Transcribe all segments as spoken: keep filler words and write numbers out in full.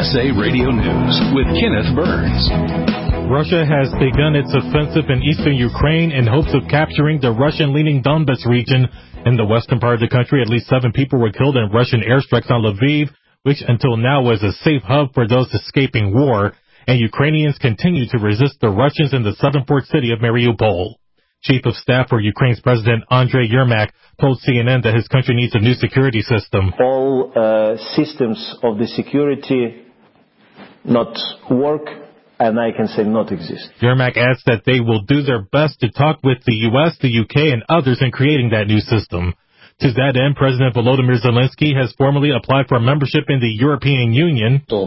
S A Radio News with Kenneth Burns. Russia has begun its offensive in eastern Ukraine in hopes of capturing the Russian-leaning Donbas region. In the western part of the country, at least seven people were killed in Russian airstrikes on Lviv, which until now was a safe hub for those escaping war. And Ukrainians continue to resist the Russians in the southern port city of Mariupol. Chief of Staff for Ukraine's President Andriy Yermak told C N N that his country needs a new security system. All uh, systems of the security not work, and I can say not exist. Yermak adds that they will do their best to talk with the U S, the U K, and others in creating that new system. To that end, President Volodymyr Zelensky has formally applied for membership in the European Union. He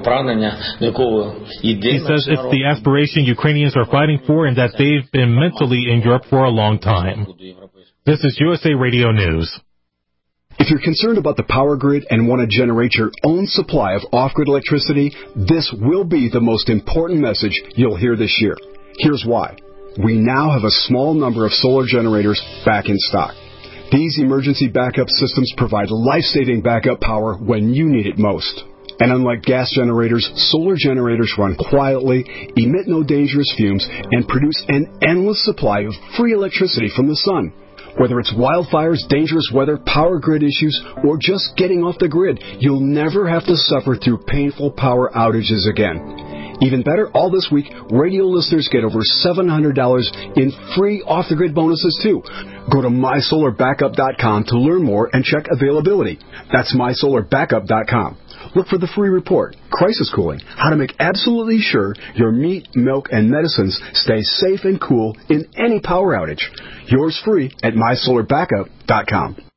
says it's the aspiration Ukrainians are fighting for and that they've been mentally in Europe for a long time. This is U S A Radio News. If you're concerned about the power grid and want to generate your own supply of off-grid electricity, this will be the most important message you'll hear this year. Here's why. We now have a small number of solar generators back in stock. These emergency backup systems provide life-saving backup power when you need it most. And unlike gas generators, solar generators run quietly, emit no dangerous fumes, and produce an endless supply of free electricity from the sun. Whether it's wildfires, dangerous weather, power grid issues, or just getting off the grid, you'll never have to suffer through painful power outages again. Even better, all this week, radio listeners get over seven hundred dollars in free off-the-grid bonuses, too. Go to my solar backup dot com to learn more and check availability. That's my solar backup dot com. Look for the free report, Crisis Cooling, how to make absolutely sure your meat, milk, and medicines stay safe and cool in any power outage. Yours free at my solar backup dot com.